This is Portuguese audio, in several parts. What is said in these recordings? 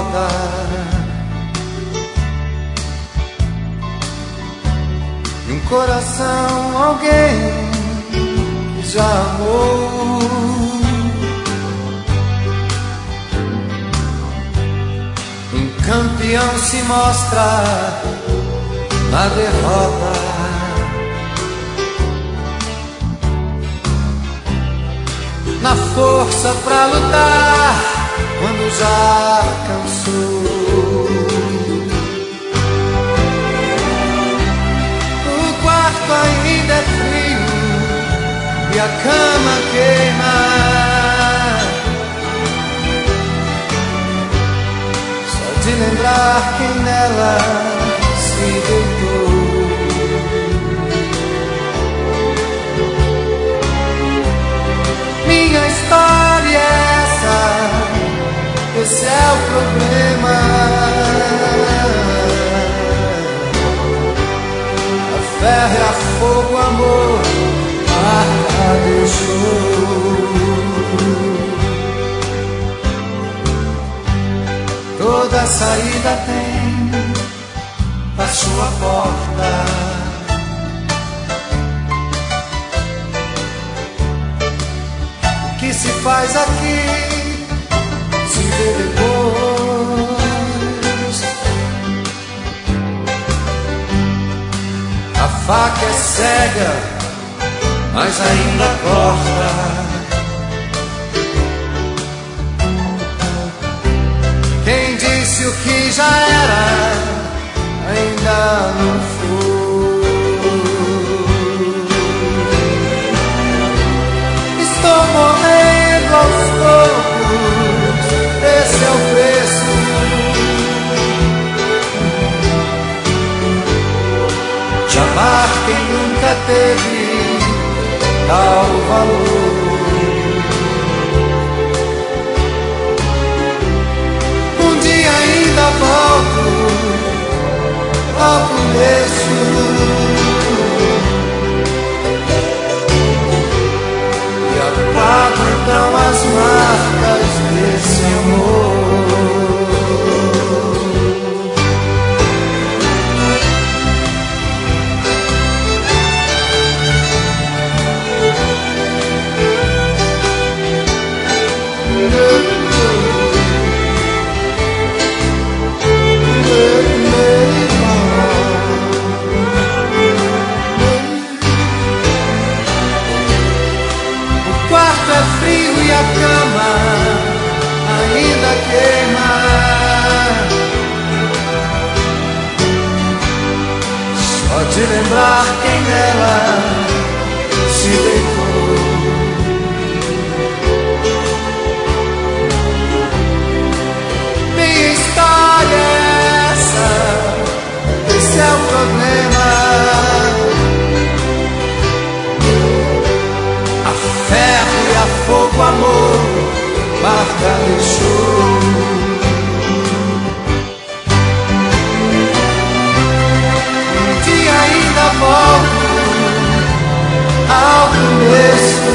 volta. E um coração, alguém que já amou. Um campeão se mostra na derrota. Na força pra lutar quando já cansou. O quarto ainda é frio e a cama queima. Só de lembrar quem nela se deitou. Minha história é essa, esse é o problema. A ferro, a fogo, amor, marca deixou. Toda saída tem a sua porta. O que se faz aqui se vê depois. A faca é cega, mas ainda corta. Quem disse o que já era ainda não foi. Estou morrendo aos poucos, esse é o preço. De amar quem nunca teve tal valor. Um dia ainda volto ao começo. Apago então as marcas desse amor. Frio e a cama ainda queima. Só de lembrar quem nela se deitou. Minha história é essa, esse é o problema. Ferro e a fogo, amor, marca deixou. Um dia ainda volto ao começo.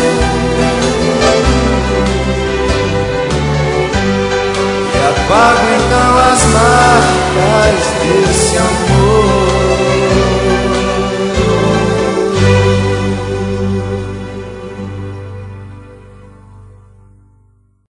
E apago então as marcas desse amor.